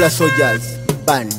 Tabula Soldiers Band.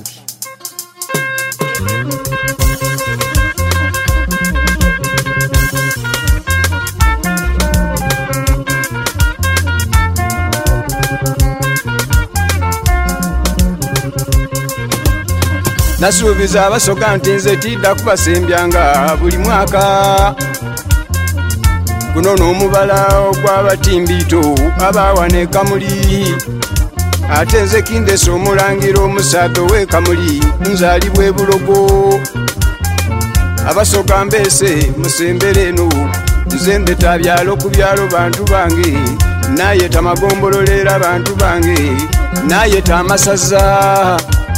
Nasuubiza abasoga nti nze tidda kubasembyanga buli mwaka. Guno n'omubala ogw'abatimbiito abawana e Kamuli. Ate nze Kindesa omulangira omusaato w'e Kamuli, nzaalibwa e Bulogo. Abasoga mbeese musembere eno, nze ndeta byalo ku byalo bantu bange, naayeta magombololera bantu bange, naayeta amasaza.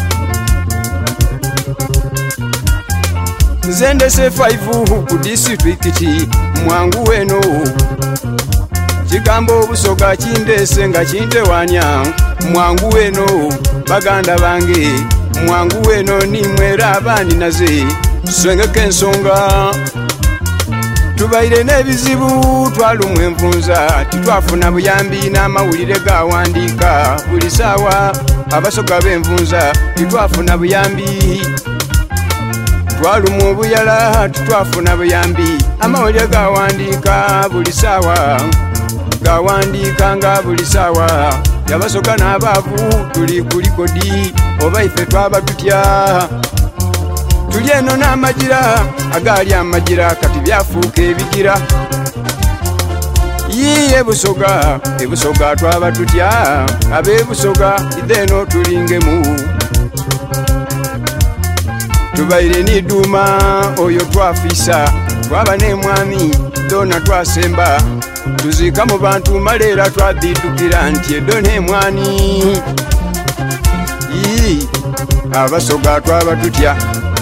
Nze ndese 5 ku disitulikiti mwangu weno. Kigambo obusoga kindese nga kintewanya mwangu weno. Baganda bange mwangu weno nimwera abandi naze tusengeko ensonga. Tubaire n'ebizibu twalumwa envunza, titwafuna buyambi n'amawulire gawandiika buli saawa. Abasoga b'envunza titwafuna buyambi, twalumwa obuyala titwafuna buyambi. Amawulire gawandiika buli saawa, gawandiika nga buli saawa. Yabasoga n'abaavu tuli ku likodi, oba ife twaba tutya. Tuli eno n'amagira agaali amagira kati byafuuka ebigira. Yiye Busoga, ebusoga twaba tutya. Ab'ebusoga idde eno tulingemu. Tubaire n'Idduuma oyo twafiisa, twaba n'emwami dona twasemba. Tuziika mu bantu maleera twaddiddukira nti eddo n'emwani. Abasoga twaba tutya.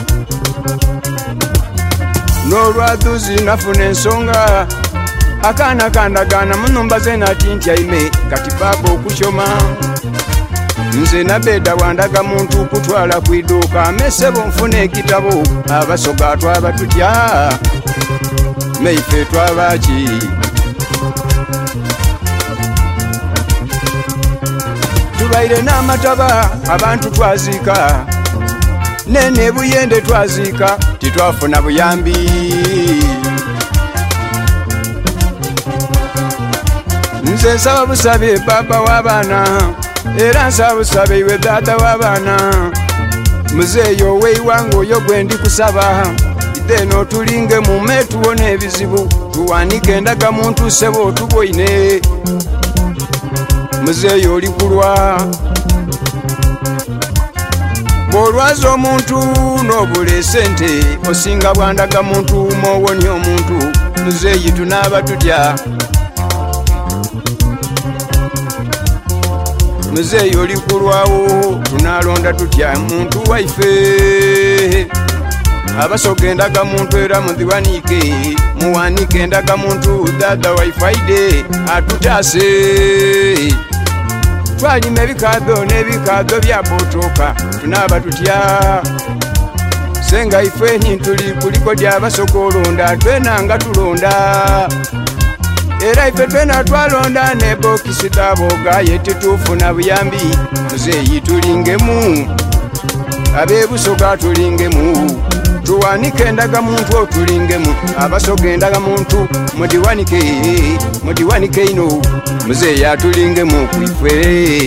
N'olwaduzi nafuna ensonga, akaana kandagaana muno ze nati ntyaime kati baaba okukyoma. Nze Nabeda wandaga muntu kutwala ku idduuka, mesebo nfuna ekitabo. Abasoga twaba tutya, meife twaba ki? Tubaire n'amataba abantu twaziika, nene Buyende twaziika, titwafuna buyambi. Nze nsaba busabe baba w'abaana, era nsaba busabe iwe dada w'abaana. Muzeeyo ow'eiwanga oyo gwe ndi kusaba, idde eno tulingemu metuwona ebizibu, tuwanike endagamuntu ssebo tuboine. Muzeeyo oli kulwa, bw'olwaza omuntu n'obula esente, osinga bwandagamuntu m'owonya omuntu. Muzeeyi tunaaba tutya. Muzeeyi oli kulwawo tunalonda tutya muntu waife. Abasoga endagamuntu era muziwanike, muwanike endagamuntu dada waife aide atutaase. Twalima ebikaado n'ebikaado bya botoka, tunaaba tutya. Senga ife ntuli ku likodi abasoga olonda, twenanga tulonda. Era ife twena twalonda ne bokisi daboga yetitufuna buyambi. Muzeeyi tulingemu, ab'ebusoga tulingemu, tuwanike endagamuntu otulingemu. Abasoga endagamuntu mudiwanike, mudiwanike ino. Muzeeyi atulingemu kwifwe.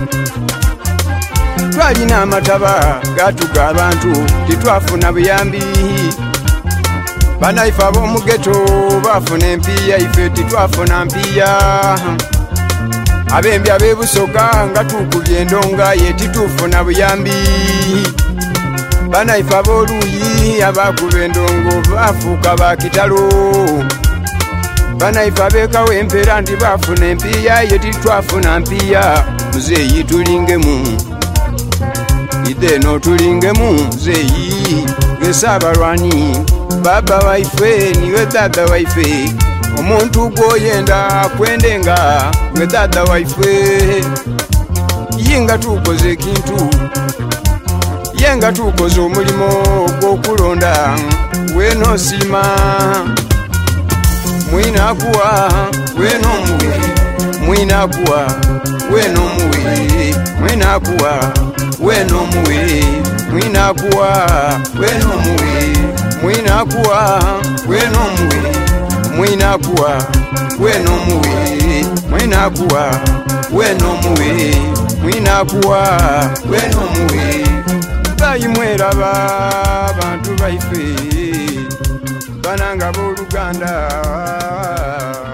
Twalina amataba gatuga abantu, titwafuna buyambi. Banaife ab'omu ghetto bafuna empiya, ife titwafuna mpiya. Abembi ab'ebusoga nga tukubye endonga ye titufuna buyambi. Banaife ab'oluuyi abakuba endongo bafuuka ba kitalo. Banaife ab'ekawempera ndi bafuna empiya, ye titwafuna mpiya. Muzeeyi tulingemu, idde eno tulingemu. Muzeeyi gwe Ssaabalwanyi, baba waife niwe dada waife. Omuntu gwoyenda kwendenga gwe dada waife. Yinga tukoze ekintu, yenga tukoze omulimo gw'okulonda, weno sima mwina kuwa, weno mwina kuwa. weno muwere mwinakuwa weno muwere mwinakuwa weno muwere mwinakuwa weno muwere mwinakuwa weno muwere mwinakuwa weno muwere mwinakuwa weno muwere bayimweraba bantu baife bananga b'Oluganda